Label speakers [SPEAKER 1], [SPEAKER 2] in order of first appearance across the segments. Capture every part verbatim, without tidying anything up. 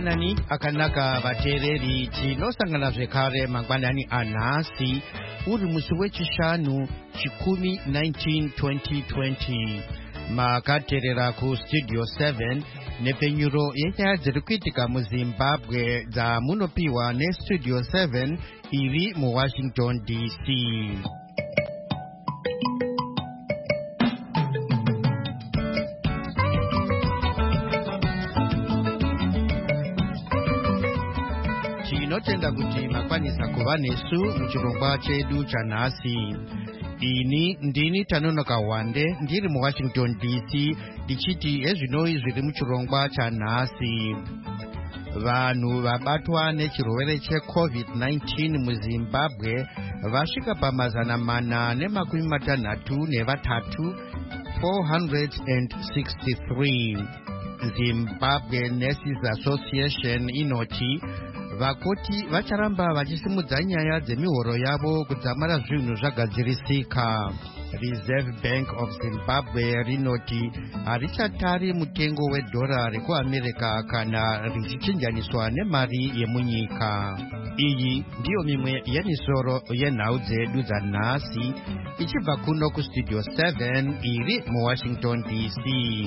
[SPEAKER 1] mangwanani akanaka vateereri tinosangana zvekare mangwanani anhasi uri musi wechishanu chikumi nineteen twenty twenty makateerera kustudio seven nepenyuro yenyaya dziri kuitika muzimbabwe dzamunopiwa nestudio seven iri muwashington D C. tinotenda kuti makwanisa kuva nesu muchirongwa chedu chanhasi. ini ndini Tanonoka Wande ndiri muwashington D C ndichiti ezvinoi zviri muchirongwa chanhasi. vanhu vabatwa nechirwere checovid nineteen muzimbabwe vasvika pamazana mana nemakumi matanhatu nevatatu four hundred sixty-three. Zimbabwe Nurses Association inoti vakoti vacharamba vachisimudza nyaya dzemihoro yavo kudzamara zvinhu zvagadzirisika. Reserve Bank of Zimbabwe rinoti harichatari mutengo wedhora rekuamerica kana richichinjaniswa nemari yemunyika. iyi ndiyo mimwe yemisoro yenhau dzedu dzanhasi ichibva kuno kustudio seven iri muwashington D C.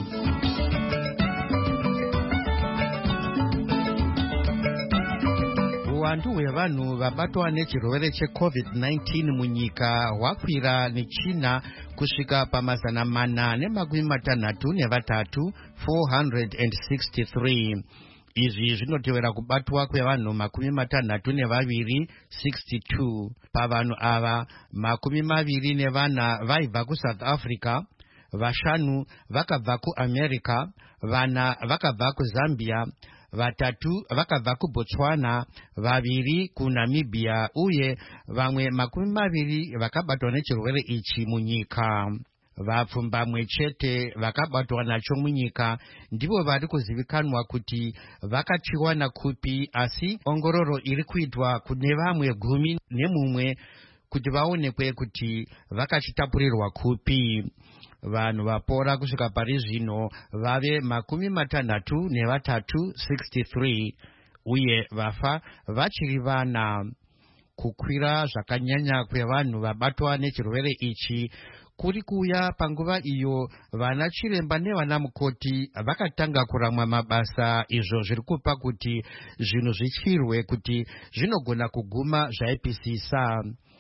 [SPEAKER 1] uwandu hwevanhu vabatwa nechirwere checovid nineteen munyika hwakwira nechina kusvika pamazana mana nemakumi matanhatu nevatatu four hundred sixty-three. izvi zvinotevera kubatwa kwevanhu makumi matanhatu nevaviri sixty-two. pavanhu ava makumi maviri nevana vaibva kuSouth Africa, vashanu vakabva kuAmerica, vana vakabva kuZambia, vatatu vakabva kuBotswana, vaviri kuNamibia uye vamwe makumi maviri vakabatwa nechirwere ichi munyika. vapfumbamwe chete vakabatwa nacho munyika ndivo vari kuzivikanwa kuti vakachiwana kupi, asi ongororo iri kuitwa kune vamwe gumi nemumwe kuti vaonekwe kuti vakachitapurirwa kupi. vanhu vapora kusvika pari zvino vave makumi matanhatu nevatatu sixty-three uye vafa vachiri vana. kukwira zvakanyanya kwevanhu vabatwa nechirwere ichi kuri kuuya panguva iyo vana chiremba nevana mukoti vakatanga kuramwa mabasa, izvo zviri kupa kuti zvinhu zvityirwe kuti zvinogona kuguma zvaipisisa.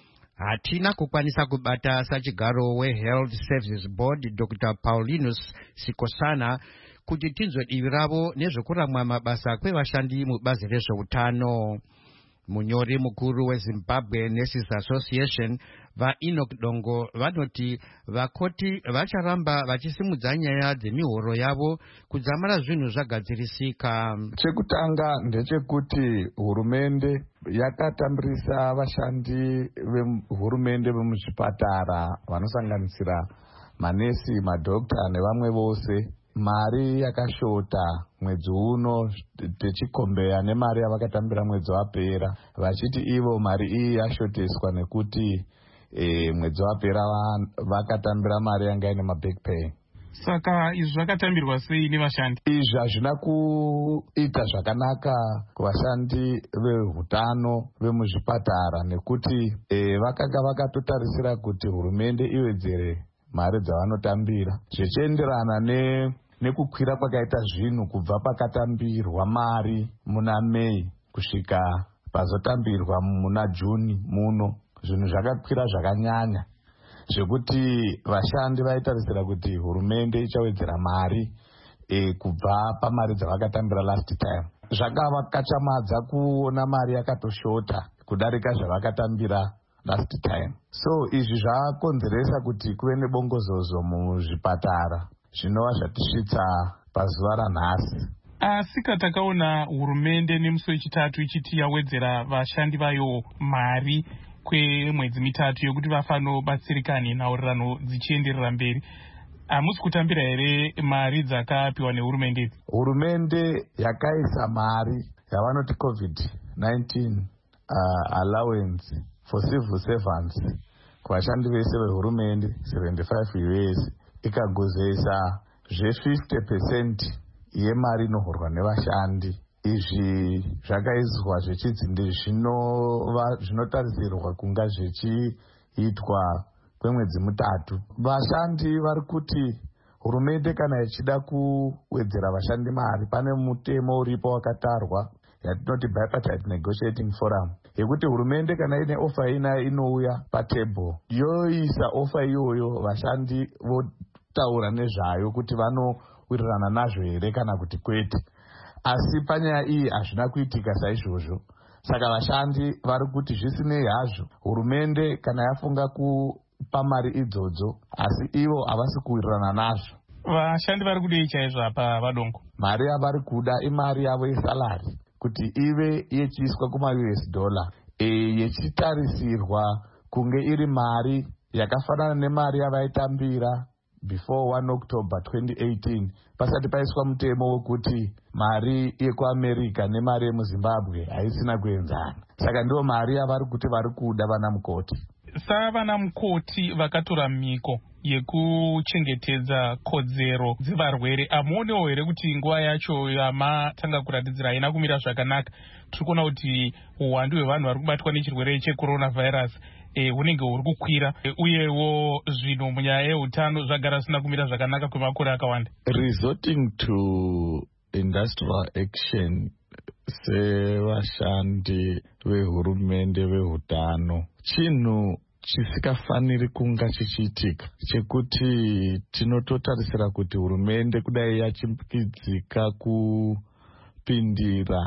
[SPEAKER 1] hatina kukwanisa kubata sachigaro weHealth Services Board Doctor Paulinus Sikosana kuti tinzwe divi ravo nezvekuramwa mabasa kwevashandi mubazi rezveutano. munyori mukuru weZimbabwe Nurses Association vaEnoch Dongo vanoti vakoti vacharamba vachisimudza nyaya dzemihoro yavo kudzamara zvinhu zvagadzirisika.
[SPEAKER 2] chekutanga ndechekuti hurumende yakatambirisa vashandi vehurumende vemuzvipatara vanosanganisira manesi, madhokta nevamwe vose mari yakashota mwedzi uno, techikombeya nemari yavakatambira mwedzi wapera, vachiti ivo mari iyi yashoteswa nekuti e, mwedzi wapera vakatambira mari yanga ine maback pay.
[SPEAKER 3] Saka izvi zvakatambirwa sei nevashandi?
[SPEAKER 2] izvi hazvina kuita zvakanaka kuvashandi vehutano vemuzvipatara nekuti e, vakanga vakatotarisira kuti hurumende iwedzere mari dzavanotambira zvichienderana ne nekukwira kwakaita zvinhu kubva pakatambirwa mari muna Mei kusvika pazotambirwa muna Juni muno. zvinhu zvakakwira zvakanyanya zvekuti vashandi vaitarisira kuti hurumende ichawedzera mari e, kubva pamari dzavakatambira last time. zvakavakachamadza kuona mari yakatoshota kudarika zvavakatambira last time. so izvi zvakonzeresa kuti kuve nebongozozo muzvipatara zvinova zvatisvitsa pazuva ranhasi.
[SPEAKER 3] asi katakaona hurumende nemusi wechitatu ichiti yawedzera vashandi vayo mari kwemwedzi mitatu yokuti vafanobatsirikane nhaurirano dzichienderera mberi, hamusi kutambira here mari dzakapiwa nehurumende idzi?
[SPEAKER 2] hurumende yakaisa mari yavanoti covid nineteen uh, allowance for civil servants kuvashandi vese vehurumende seventy-five years, ikagozesa zve fifty percent yemari inohorwa nevashandi izvi zvakaizwa zvichinzi zvinotarisirwa kunga zvichiitwa kwemwedzi mutatu. Vashandi vari kuti hurumende kana ichida kuwedzera vashandi mari, pane mutemo uripo wakatarwa yatinoti bipartite negotiating forum, yekuti hurumende kana ine ofa ina inouya patebho yoisa ofa iyoyo, vashandi votaura nezvayo kuti vanowirirana nazvo here kana kuti kwete. Asi panyaya iyi hazvina kuitika saizvozvo. Saka vashandi vari kuti zvisinei hazvo hurumende kana yafunga kupa mari idzodzo, asi ivo havasi kuwirirana nazvo.
[SPEAKER 3] Vashandi vari kudei chaizvo apa Vadongo?
[SPEAKER 2] Mari yavari kuda imari yavo yesalari kuti ive yechiiswa kuma-U S dollar, e, yechitarisirwa kunge iri mari yakafanana nemari yavaitambira before one October twenty eighteen, pasati paiswa mutemo wekuti mari yekuAmerica nemari yemuZimbabwe haisina kuenzana. Saka ndiwo mari yavari kuti vari kuda vana mukoti.
[SPEAKER 3] Savana mukoti vakatora miko yekuchengetedza kodzero dzevarwere, amuonewo here kuti nguva yacho yamatanga kuratidzira haina kumira zvakanaka? Tiri kuona kuti uwandu hwevanhu vari kubatwa nechirwere checoronavirus hunenge huri kukwira, uyewo zvino munyaya yeutano zvagara zvisina kumira zvakanaka kwemakore akawanda.
[SPEAKER 2] Resorting to industrial action sevashandi vehurumende vehutano, chinhu chisikafaniri kunga chichiitika, chekuti tinototarisira kuti hurumende kudai yachimbikidzika kupindira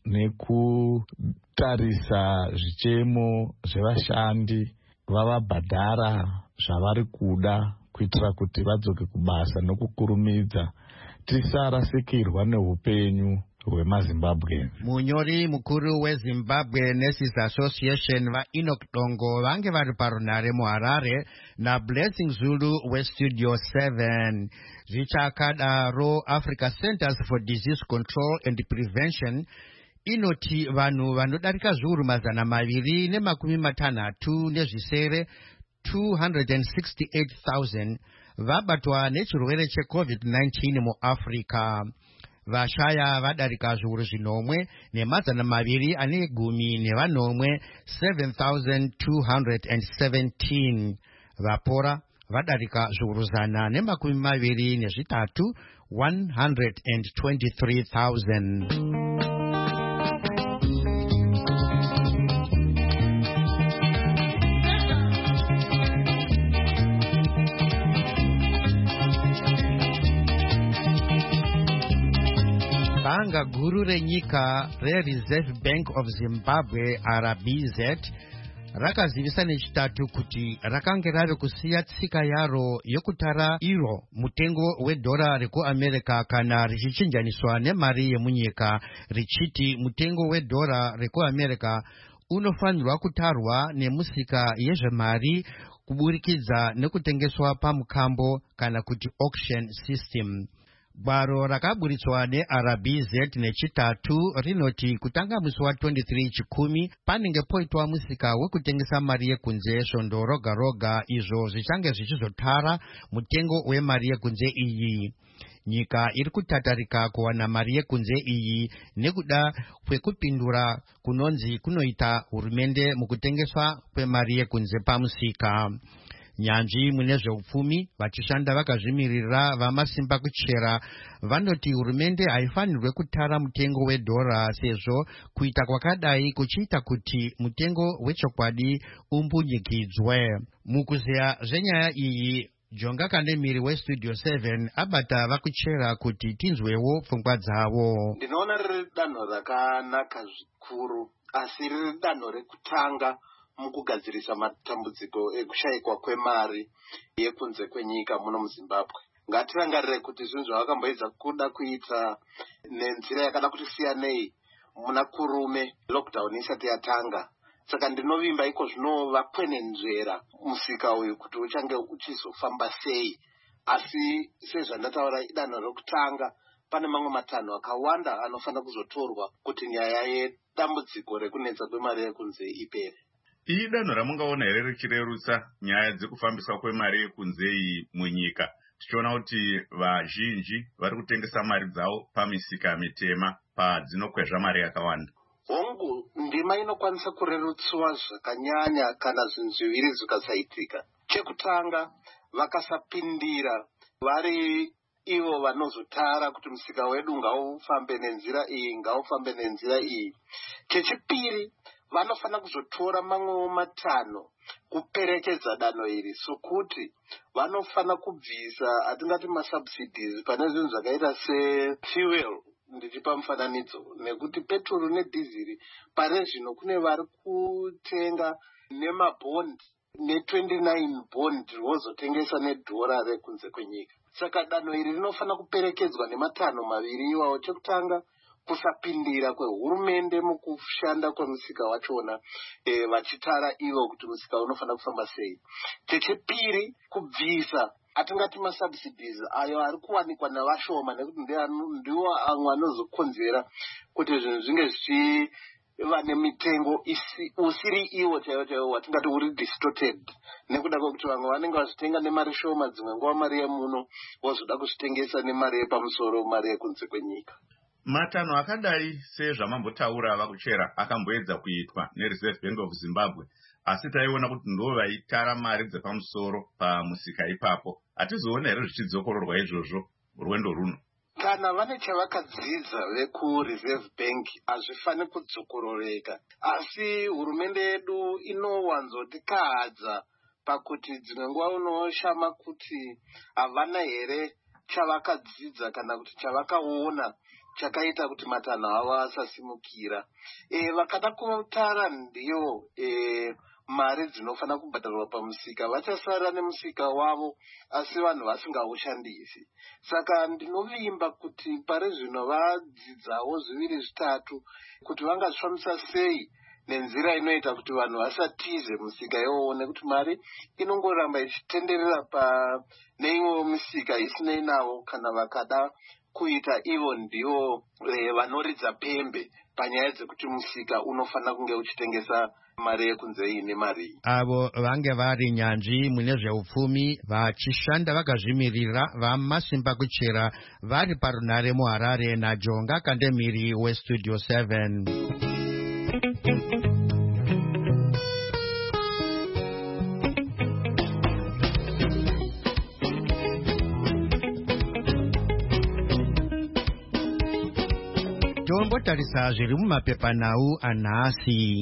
[SPEAKER 2] nekutarisa zvichemo zvevashandi, vavabhadhara zvavari kuda kuitira kuti vadzoke kubasa nokukurumidza, tisarasikirwa neupenyu hwemaZimbabwe.
[SPEAKER 1] Munyori mukuru weZimbabwe Nurses Association vaEnoch Dongo vange vari parunhare muHarare naBlessing Zulu weStudio seven. Zvichakadaro Africa Centers for Disease Control and Prevention inoti vanhu vanodarika zviuru mazana maviri nemakumi matanhatu nezvisere two hundred sixty-eight thousand vabatwa nechirwere cheCovid nineteen muAfrica. Vashaya vadarika zviuru zvinomwe nemazana maviri ane gumi nevanomwe seven thousand two hundred seventeen. Vapora vadarika zviuru zana nemakumi maviri nezvitatu one hundred twenty-three thousand. Banga guru renyika reReserve Bank of Zimbabwe R B Z rakazivisa nechitatu kuti rakange rave kusiya tsika yaro yokutara iro mutengo wedhora rekuAmerica kana richichinjaniswa nemari yemunyika, richiti mutengo wedhora rekuAmerica unofanirwa kutarwa nemusika yezvemari kuburikidza nekutengeswa pamukambo kana kuti auction system. Gwaro rakaburitswa neR B Z nechitatu rinoti kutanga musi wa twenty-three chikumi panenge poitwa musika wekutengesa mari yekunze svondo roga roga, izvo zvichange zvichizotara mutengo wemari yekunze iyi. Nyika iri kutatarika kuwana mari yekunze iyi nekuda kwekupindura kunonzi kunoita hurumende mukutengeswa kwemari yekunze pamusika. Nyanzvi mune zveupfumi vachishanda vakazvimirira vamasimba kuchera vanoti hurumende haifanirwe kutara mutengo wedhora, sezvo kuita kwakadai kuchiita kuti mutengo wechokwadi umbunyikidzwe. Mukuzeya zvenyaya iyi, Jonga Kandemiri weStudio seven abata vakuchera kuti tinzwewo pfungwa dzavo.
[SPEAKER 4] Ndinoona riri danho rakanaka zvikuru, asi riri danho rekutanga mukugadzirisa matambudziko ekushayikwa kwemari yekunze kwenyika muno muZimbabwe. Ngatirangarire kuti zvinhu zvavakamboedza kuda kuita nenzira yakada kuti siyanei muna kurume lockdown isati yatanga. Saka ndinovimba iko zvino vakwenenzvera musika uyu kuti uchange uchizofamba sei. Asi sezvandataura idanho rokutanga, pane mamwe matanho akawanda anofanira kuzotorwa kuti nyaya yedambudziko rekunetsa kwemari yekunze ipere.
[SPEAKER 5] Iyi danho ramungaona here richirerutsa nyaya dzekufambiswa kwemari yekunze iyi munyika? tichiona kuti vazhinji vari kutengesa mari dzavo pamisika mitema padzinokwezva mari yakawanda.
[SPEAKER 4] Hongu, ndima inokwanisa kurerutsiwa zvakanyanya kana zvinhu zviviri zvikasaitika. Chekutanga, vakasapindira vari ivo vanozotara kuti musika wedu ngaufambe nenzira iyi, ngaufambe nenzira iyi. Chechipiri, vanofana kuzotora mamwewo matano kuperekedza danho iri, sokuti vanofana kubvisa atingati masubsidies pane zvinhu zvakaita sefuel, ndichipa mufananidzo, nekuti petrol nedhiziri pane zvino kune vari kutenga nemabhondi ne29 bond vozotengesa nedhora rekunze kwenyika. Saka danho iri rinofana kuperekedzwa nematano maviri iwawo. Chekutanga, kusapindira kwehurumende mukushanda kwemusika wachona, e, vachitara ivo kuti musika unofana kufamba sei. Chechipiri, kubvisa atingati masubsidies ayo ari kuwanikwa navashoma, nekuti ndiwo amwe anozokonzera kuti zvinhu zvinge zvichiva nemitengo usiri iwo chaiwo chaiwo watingati uri distorted, nekuda kwekuti vamwe vanenge vazvitenga nemari shoma, dzimwe nguva mari yemuno vozoda kuzvitengesa nemari yepamusoro, mari yekunze kwenyika.
[SPEAKER 5] Matanho akadai sezvamambotaura vakuchera akamboedza kuitwa neReserve Bank of Zimbabwe, asi taiona kuti ndo vaitara mari dzepamusoro pamusika ipapo. Hatizoona here zvichidzokororwa izvozvo rwendo runo?
[SPEAKER 4] Kana vane chavakadzidza vekuReserve Bank hazvifani kudzokororeka, asi hurumende yedu inowanzotikahadza pakuti dzimwe nguva unoshama kuti havana here chavakadzidza kana kuti chavakaona chakaita kuti matanho avo asasimukira. E, vakada kutara ndiyo e, mari dzinofana kubhadharwa pamusika, vachasara nemusika wavo asi vanhu vasingaushandisi. Saka ndinovimba kuti pari zvino vadzidzawo zviviri zvitatu kuti vangazvifambisa sei nenzira inoita kuti vanhu vasatize musika iwowo, nekuti mari inongoramba ichitenderera pa neimwewo misika isinei navo, kana vakada kuita ivo ndivo e, vanoridza pembe panyaya dzekuti musika unofana kunge uchitengesa mari yekunze ine mari.
[SPEAKER 1] Avo vange vari nyanzvi mune zveupfumi vachishanda vakazvimirira vamasimba kuchera vari parunare muHarare naJonga Kandemiri weStudio seven. Tombotarisa zviri mumapepanhau anhasi.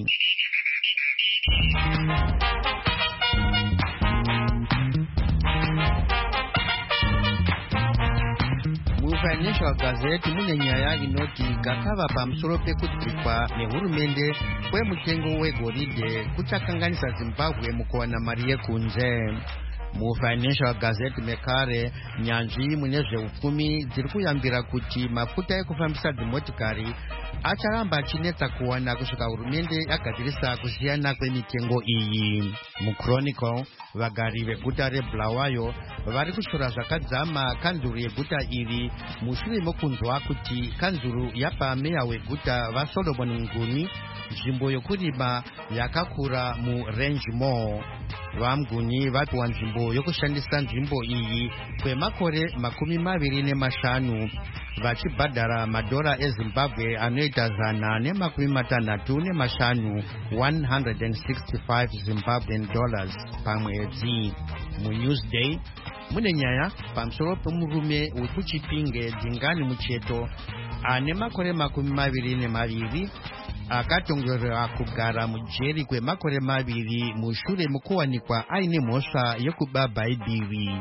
[SPEAKER 1] Mufinancial Gazette mune nyaya inoti gakava pamusoro pekudzikwa nehurumende kwemutengo wegoridhe kuchakanganisa Zimbabwe mukuwana mari yekunze. Mufinancial Gazette mekare nyanzvi mune zveupfumi dziri kuyambira kuti mafuta ekufambisa dzimotikari acharamba achinetsa kuwana kusvika hurumende yagadzirisa kusiyana kwemitengo iyi. MuChronicle, vagari veguta reBulawayo vari kushora zvakadzama kanzuru yeguta iri mushure mokunzwa kuti kanzuru yapa meya weguta vaSolomon Nguni nzvimbo yokurima yakakura muRange Mall. VaMguni vapiwa nzvimbo yokushandisa nzvimbo iyi kwemakore makumi maviri nemashanu vachibhadhara madhora eZimbabwe anoita zana nemakumi matanhatu nemashanu one hundred sixty-five Zimbabwean dollars pamwedzi. MuNewsday mune nyaya pamusoro pemurume wekuChipinge Dzingani Mucheto ane makore makumi maviri nemaviri akatongerwa kugara mujeri kwemakore maviri mushure mukuwanikwa aine mhosva yekuba bhaibheri.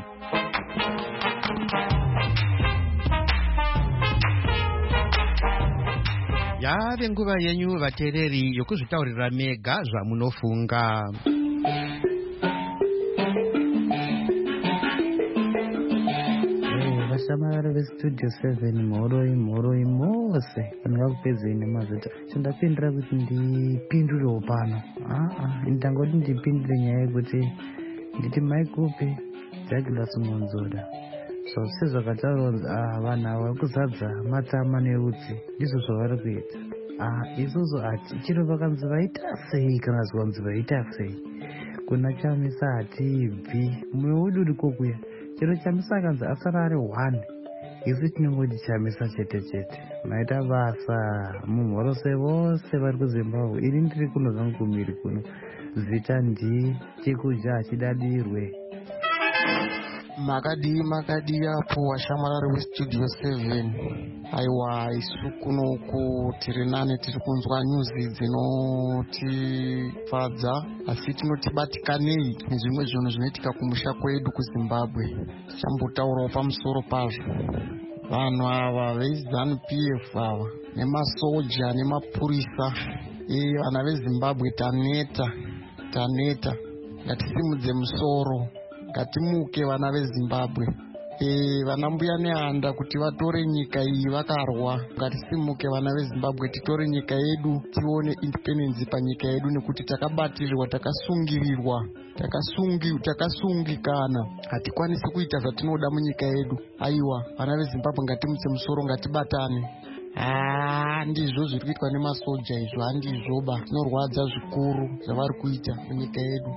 [SPEAKER 1] Yave nguva yenyu vateereri yokuzvitaurira mega zvamunofunga.
[SPEAKER 6] Vashamari veStudio seven mhoroi mhoroi mose pandingakupedzei nemazita chandapindira kuti ndipindurewo pano. aa ndangoti ndipindure nyaya yekuti nditi maikupi Douglas Monzoda so sezvakataronzi vanhu ava kuzadza matama neutsi ndizvo zvavari kuita. isusu hati chiro vakanzi vaita sei kana zvikanzi vaita sei kuna chamisa hatibvi mwoyo wedu uri kokuya chero chamisa akanzi asara ari one, isu tinongoti chamisa chete chete. Maita basa mumhorose vose vari kuZimbabwe. Iri ndiri kuno zvangu kumiri kuno, zita ndi chekudya chidadirwe.
[SPEAKER 7] Makadi makadi yapo washamarari westudio seven. Aiwa, isu kunoku tiri nane tiri kunzwa nyuzi dzinotifadza, asi tinotibatikanei nezvimwe zvinhu zvinoitika kumusha kwedu kuZimbabwe. Tichambotaurawo pamusoro pazvo. Vanhu ava veZANU P F ava nemasoja nemapurisa, eh, vana veZimbabwe taneta taneta. Ngatisimudze musoro, ngatimuke vana veZimbabwe. E, vana mbuya nehanda kuti vatore nyika iyi vakarwa. Ngatisimuke vana veZimbabwe, titore nyika yedu, tione independence panyika yedu, nekuti takabatirirwa, takasungirirwa, takasungi takasungikana, hatikwanisi kuita zvatinoda munyika yedu. Aiwa, vana veZimbabwe ngatimutse musoro, ngatibatane. Ah, ndizvo zviri kuitwa nemasoja izvo, handizvoba. Zvinorwadza zvikuru zvavari kuita munyika yedu.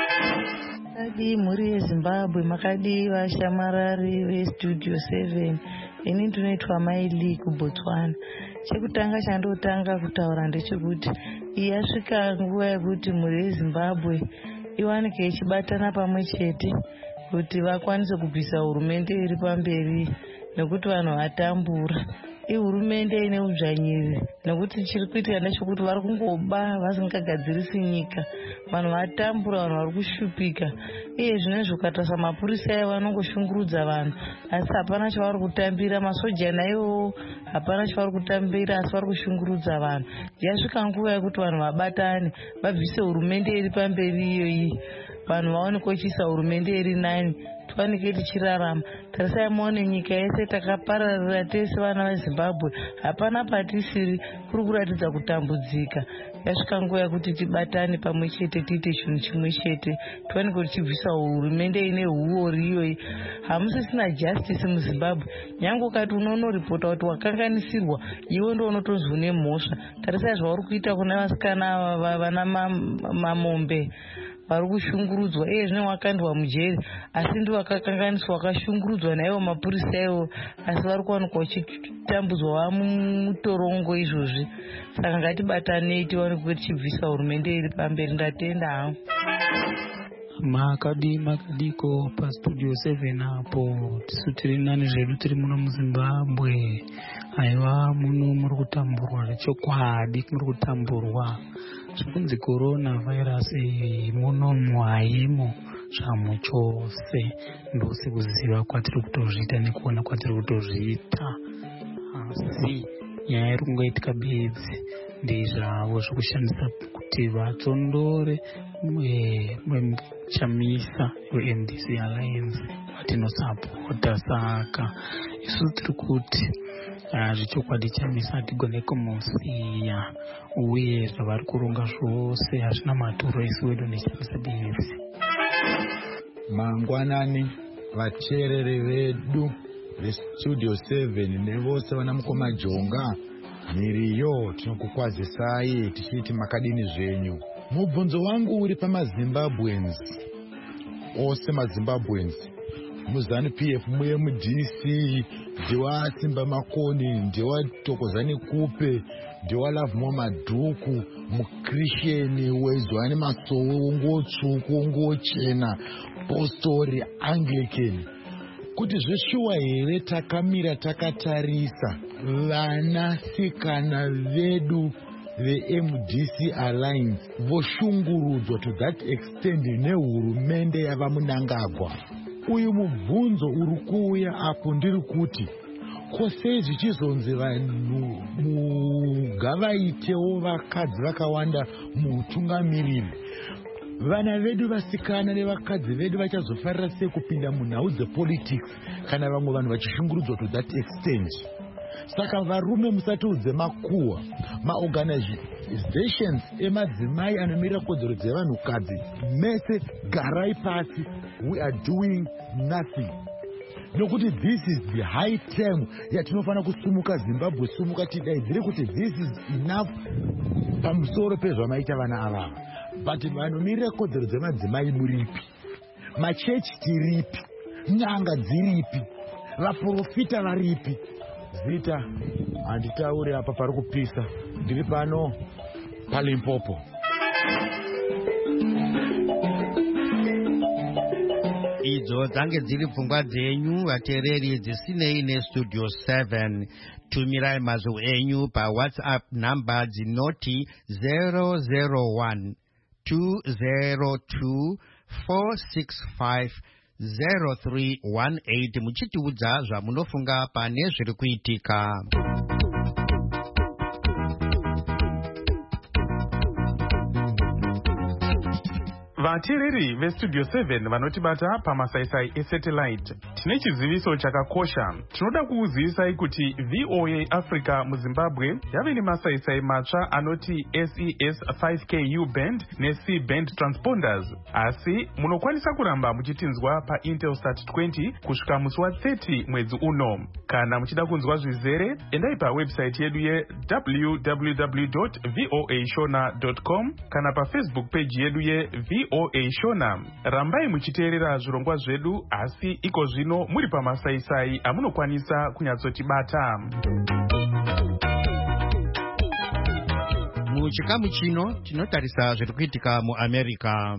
[SPEAKER 8] Makadi mhuri yeZimbabwe, makadi vashamarari vestudio seven. Ini ndinoitwa Maili kuBotswana. Chekutanga chandotanga kutaura ndechekuti yasvika nguva yekuti mhuri yeZimbabwe iwanike ichibatana pamwe chete kuti vakwanise kubvisa hurumende iri pamberi, nekuti vanhu vatambura. Ihurumende ine udzvanyiri, nekuti chiri kuitika ndechekuti vari kungoba vasingagadzirisi nyika. Vanhu vatambura, vanhu vari kushupika. Iye zvinezvi ukatarisa mapurisa aya vanongoshungurudza vanhu, asi hapana chavari kutambira. Masoja naiwo hapana chavari kutambira, asi vari kushungurudza vanhu. Yasvika nguva yekuti vanhu vabatane, vabvise hurumende iri pamberi iyoyi, vanhu vaone kochisa hurumende iri nani, tiwanike tichirarama. Tarisai muone nyika yese takapararira tese vana veZimbabwe, hapana patisiri, kuri kuratidza kutambudzika. Yasvika nguva yekuti tibatane pamwe chete, tiite chinhu chimwe chete, tiwanike tichibvisa hurumende ine huori iyoyi. Hamusisina justice muZimbabwe. Nyange ukati unonoripota kuti wakanganisirwa, iwe ndo unotonzi une mhosva. Tarisai zvauri kuita kuna vasikana vana mamombe vari kushungurudzwa. Iye zvine wakandwa mujeri, asi ndi wakakanganiswa, wakashungurudzwa naivo mapurisa ivo, asi vari kuwanikwa vachitambudzwa vamutorongo izvozvi. Saka ngatibatanei tiwanikwe tichibvisa hurumende iri pamberi. Ndatenda hangu.
[SPEAKER 9] Makadi makadiko pastudio seven apo, tisu tiri nane zvedu tiri muno muZimbabwe. Aiwa, muno muri kutamburwa zvechokwadi, muri kutamburwa zvokunzi corona virus muno muhaimo zvamo chose. Ndose kuziva kwatiri kutozviita nekuona kwatiri kutozviita, asi nyaya iri kungoitika bedzi ndezvavo zvokushandisa kuti vatsondore chamisa weM D C Alliance vatinosapota. Saka isu tiri kuti zvechokwadi chamisa hatigone kumusiya, uye zvavari kuronga zvose hazvina maturo. Isi wedu nechamisa D F C.
[SPEAKER 2] Mangwanani vateereri vedu vestudio seven nevose vana mukoma jonga, miriyo tinokukwazisai tichiti makadini zvenyu. Mubvunzo wangu uri pamaZimbabweans ose, maZimbabweans muZANU P F, muM D C, ndewa Simba Makoni, ndewa Tokozani Kupe, ndewa Lavmo Madhuku, mukrisheni wezwani masowe ngotsvuku ngochena, postori Anglican, kuti zveshuwa here takamira takatarisa vanasikana vedu veM D C Alliance voshungurudzwa to that extent nehurumende yavamunangagwa. Uyu mubvunzo uri kuuya apo ndiri kuti kosei zvichizonzi vanhu mugavaitewo vakadzi vakawanda muutungamiriri, vana vedu vasikana nevakadzi vedu vachazofarira sei kupinda munhau dzepolitics kana vamwe vanhu vachishungurudzwa to that extent? Saka varume musatiudze makuhwa, maorganizations emadzimai anomirira kodzero dzevanhukadzi, mese garai pasi, we are doing nothing. Nokuti this is the high time yatinofana kusumuka Zimbabwe, sumuka tidaidzire kuti this is enough pamusoro pezvamaita vana avava. But vanomirira kodzero dzemadzimai muripi? Machechi tiripi?
[SPEAKER 10] nyanga dziripi, vaprofita varipi. Zita, handitauri apa pari kupisa, ndiri pano paLimpopo.
[SPEAKER 1] Idzo dzange dziri pfungwa dzenyu vateereri dzisinei nestudio seven. Tumirai mazwi enyu paWhatsApp namba dzinoti zero zero one two zero two four six five zero three one eight muchitiudza zvamunofunga pane zviri kuitika.
[SPEAKER 3] vateereri vestudio seven vanotibata pamasaisai esatellite, tine chiziviso chakakosha. Tinoda kuuzivisai kuti V O A Africa muZimbabwe yave nemasaisai matsva anoti S E S five K U band neC band transponders, asi munokwanisa kuramba muchitinzwa paIntelsat twenty kusvika musi wa thirty mwedzi uno. Kana muchida kunzwa zvizere, endai pawebsite yedu ye w w w dot voa shona dot com kana pafacebook page yedu ye V O A Shona. Rambai muchiteerera zvirongwa zvedu, asi iko zvino muri pamasaisai amunokwanisa kunyatsotibata.
[SPEAKER 1] Muchikamu chino tinotarisa zviri kuitika muAmerica.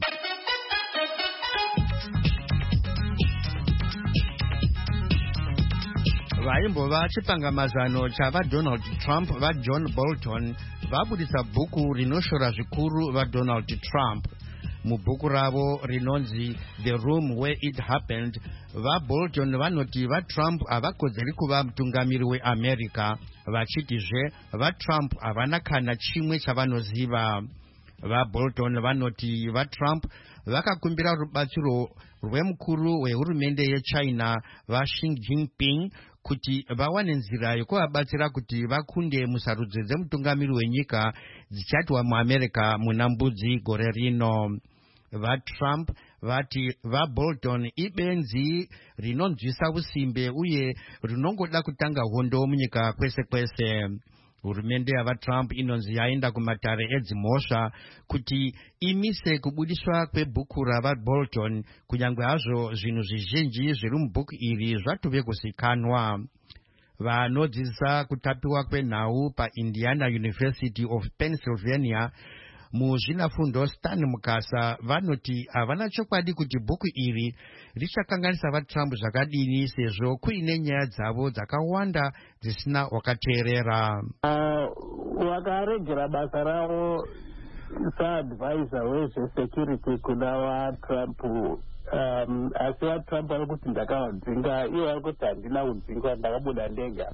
[SPEAKER 1] Vaimbova chipangamazano chavaDonald Trump vaJohn Bolton vabudisa bhuku rinoshora zvikuru vaDonald Trump. Mubhuku ravo rinonzi The Room Where It Happened, vaBolton vanoti vaTrump havakodzeri kuva mutungamiri weAmerica, vachitizve vaTrump havana kana chimwe chavanoziva. VaBolton vanoti vaTrump vakakumbira rubatsiro rwemukuru wehurumende yeChina vaXi Jinping kuti vawane nzira yokuvabatsira kuti vakunde musarudzo dzemutungamiri wenyika dzichatwa muAmerica muna mbudzi gore rino. VaTrump vati vaBolton ibenzi rinonzwisa usimbe uye rinongoda kutanga hondo munyika kwese kwese. Hurumende yavaTrump inonzi yaenda kumatare edzimhosva kuti imise kubudiswa kwebhuku ravaBolton, kunyange hazvo zvinhu zvizhinji zviri mubhuku iri zvatove kuzikanwa. Vanodzidzisa kutapiwa kwenhau paIndiana University of Pennsylvania muzvinafundo Stan Mukasa vanoti havana chokwadi kuti bhuku iri richakanganisa vaTrump zvakadini sezvo kuine nyaya dzavo dzakawanda dzisina wakateerera.
[SPEAKER 11] Vakaregera basa ravo saadvisor wezvesecurity kuna vaTrump, um, asi vaTrump vari kuti ndakaudzinga, ivo vari kuti handina udzinga, ndakabuda ndega.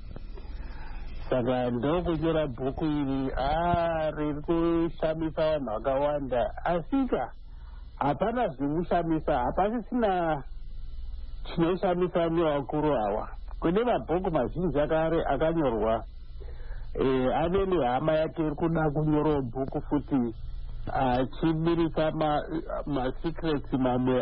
[SPEAKER 11] Saka ndokunyora bhuku iri riri kushamisa vanhu vakawanda, asika hapana zvinoshamisa, hapasisina chinoshamisa nevakuru ava. Kune mabhuku mazhinji akare akanyorwa, e, ane nehama yake iri kuda kunyora bhuku futi achibirisa masecrets mamwe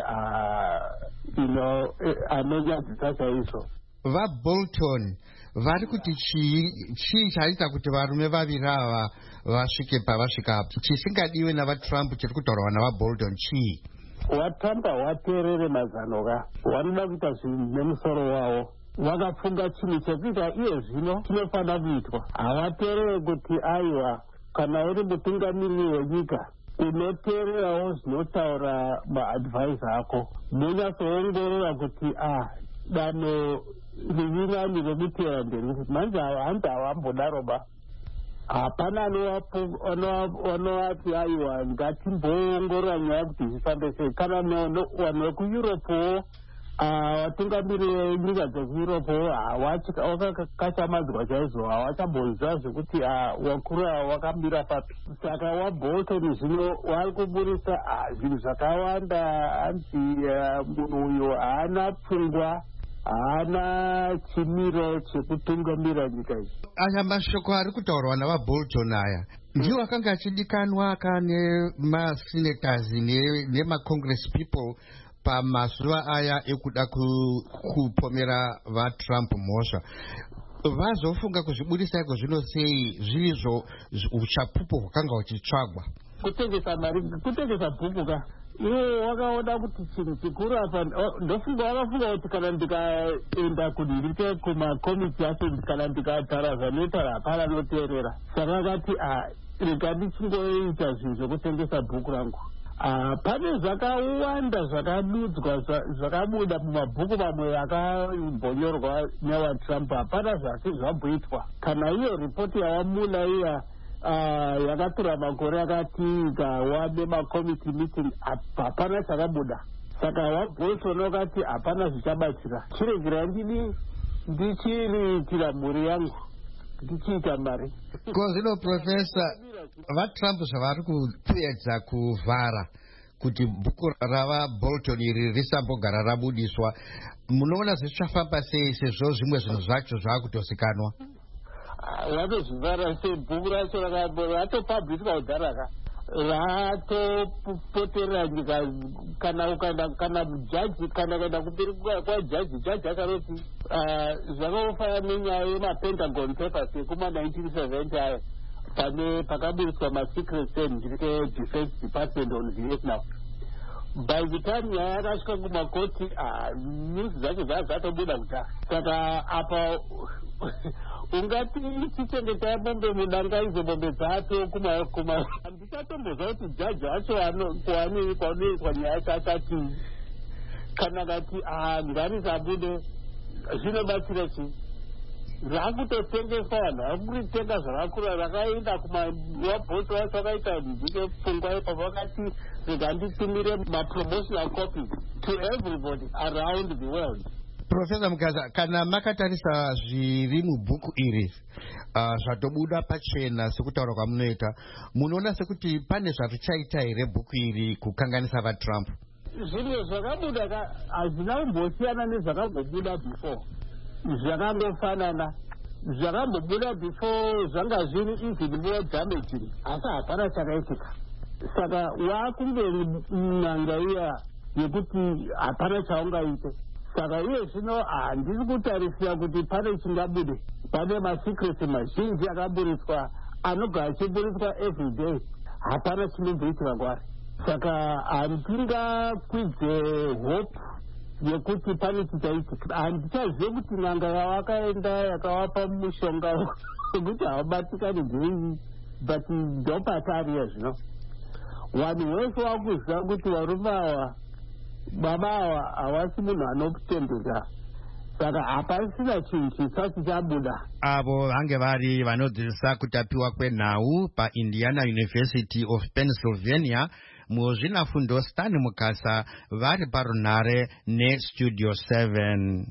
[SPEAKER 11] anonyadzisa chaizvo.
[SPEAKER 1] VaBolton vari kuti chii chaita kuti varume vaviri ava vasvike pavasvika apo? Chisingadiwe navaTrump chiri kutaurwa navaBolton chii?
[SPEAKER 11] VaTrump havateerere mazano ka, vanoda kuita zvinhu nemusoro wavo. Vakafunga chinhu chekuita iye zvino chinofanira kuitwa. Havateerere kuti aiwa, kana uri mutungamiri wenyika unoteererawo zvinotaura maadvisor ako, munyatsoongorora kuti ah danho rinyinani rekuteera nderi. Manje hanzi havambodaroba, hapana anovati aiwa ngatimboongorora nyaya kuti zvifambe sei. Kana vanhu vekueuropewo, vatungamiri venyika dzekueuropewo vakakashamadziwa chaizvo, havachamboziva zvekuti wakuru ava wakamira papi. Saka waBolton zvino vari kuburisa zvinhu zvakawanda, hanzi munhu uyo haana pfungwa, haana chimiro chekutungamira nyika iyi.
[SPEAKER 1] Aya mashoko ari kutaurwa navaBolton aya ndiwo akanga achidikanwa kane masenators nemacongress people pamazuva aya ekuda kupomera vaTrump mhosva. Vazofunga kuzvibudisa iko zvino sei zvirizvo uchapupu hwakanga huchitsvagwa?
[SPEAKER 11] kutengesa mari kutengesa bhuku ka iwe wakaona kuti chinhu chikuru apa ndofunga wakafunga kuti kana ndikaenda kudhirike kumakomiti acho kana ndikagara zvanoitara hapana noteerera saka akati rega ndichingoita zvinhu zvekutengesa bhuku rangu. Pane zvakawanda zvakadudzwa zvakabuda mumabhuku mamwe akambonyorwa nevatrump hapana zvati zvabhuitwa kana iyo ripoti yawamula iya yakatura makore akati ikawa nemakomiti meeting hapana chakabuda saka wabolson wakati hapana zvichabatsira chiregira ndini ndichiriitira mhuri yangu ndichiita mari.
[SPEAKER 1] Kozvino profesa vatrump zvavari kupedza kuvhara kuti bhuku rava Bolton iri risambogara rabudiswa munoona zvichafamba sei sezvo zvimwe zvinhu zvacho zvaakutozikanwa?
[SPEAKER 11] Vatozvivhara sei bhuku racho ratopabliswa kudharaka ratopoterera nyika kana ukaenda kana jaji kana kaenda kumberi kwajaji jaji akaroti zvakafanana nenyaya yemapentagon papers ekuma nineteen seventy ayo pane pakaburiswa masecret ndike defense department on Vietnam. By the time nyaya yakasvika kumakoti nyuzi dzacho dzazatobuda kudhara saka apa ungati chichengetai mombe mudangaize mombe dzacho kuma handichatombozva kuti jaji acho kwanoitwa nyaya chachati kana kati ngarisabude zvinobatsira chi rakutotengeswa vanhu vakuritenga zvakakura rakaenda kumawabhosi wacho akaita ndike pfungwa ipapo vakati rega nditumire mapromotional copies to everybody around the world.
[SPEAKER 1] Profesa Mukaza, kana makatarisa zviri mubhuku iri uh, zvatobuda pachena sekutaura kwamunoita munoona sekuti pane zvarichaita here bhuku iri kukanganisa vatrump?
[SPEAKER 11] Zvinhu zvakabuda hazvina kumbosiyana nezvakambobuda before zvakangofanana zvakambobuda before zvanga zviri even more damaging asi hapana chakaitika saka wakumberi n'anga iya yekuti hapana chaungaite saka iye zvino handisi kutarisira kuti pane chingabude pane masecreti mazhinji akaburiswa anogara achiburiswa everyday hapana chinomboitika kwari saka handingakwidze hope yekuti pane chichaitika handichazive kuti n'anga yawakaenda yakawapa mushonga wekuti havabatikani ndei but ndopatariya zvino vanhu vese vakuziva kuti varume ava baba ava havasi munhu anokutendeka saka hapasina chinhu chitsva chichabuda.
[SPEAKER 1] Avo vange vari vanodzidzisa kutapiwa kwenhau paIndiana University of Pennsylvania muzvinafundo Stan Mukasa vari parunhare nestudio seven.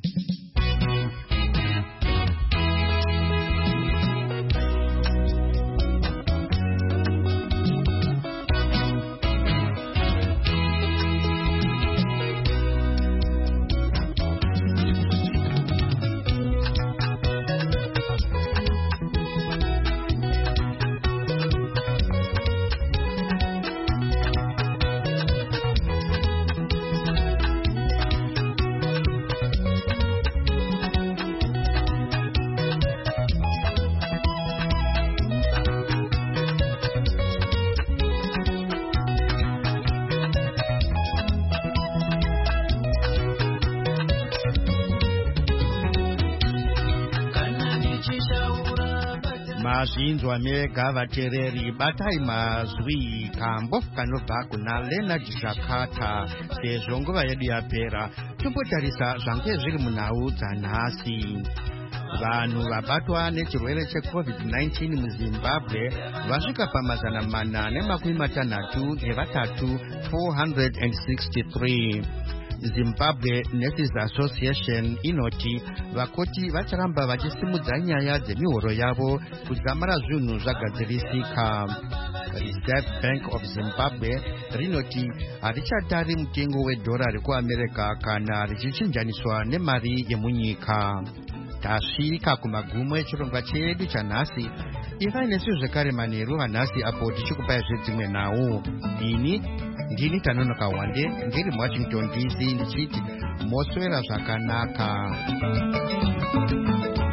[SPEAKER 1] Mazvinzwa mega vateereri batai mazwi kambofu kanobva kuna Leonard Jakata sezvo nguva yedu yapera tombotarisa zvange zviri munhau dzanhasi. Vanhu vabatwa nechirwere checovid nineteen muZimbabwe vasvika pamazana mana nemakumi matanhatu nevatatu four hundred sixty-three. Zimbabwe Nurses Association inoti vakoti vacharamba vachisimudza nyaya dzemihoro yavo kudzamara zvinhu zvagadzirisika. Reserve Bank of Zimbabwe rinoti harichatari mutengo wedhora rekuAmerica kana richichinjaniswa nemari yemunyika. Tasvika kumagumo echirongwa chedu chanhasi. Ivai nesu zvekare manheru vanhasi apo tichikupai zvedzimwe nhau. Ini ndini Tanonoka Wande ndiri Washington D C ndichiti moswera zvakanaka.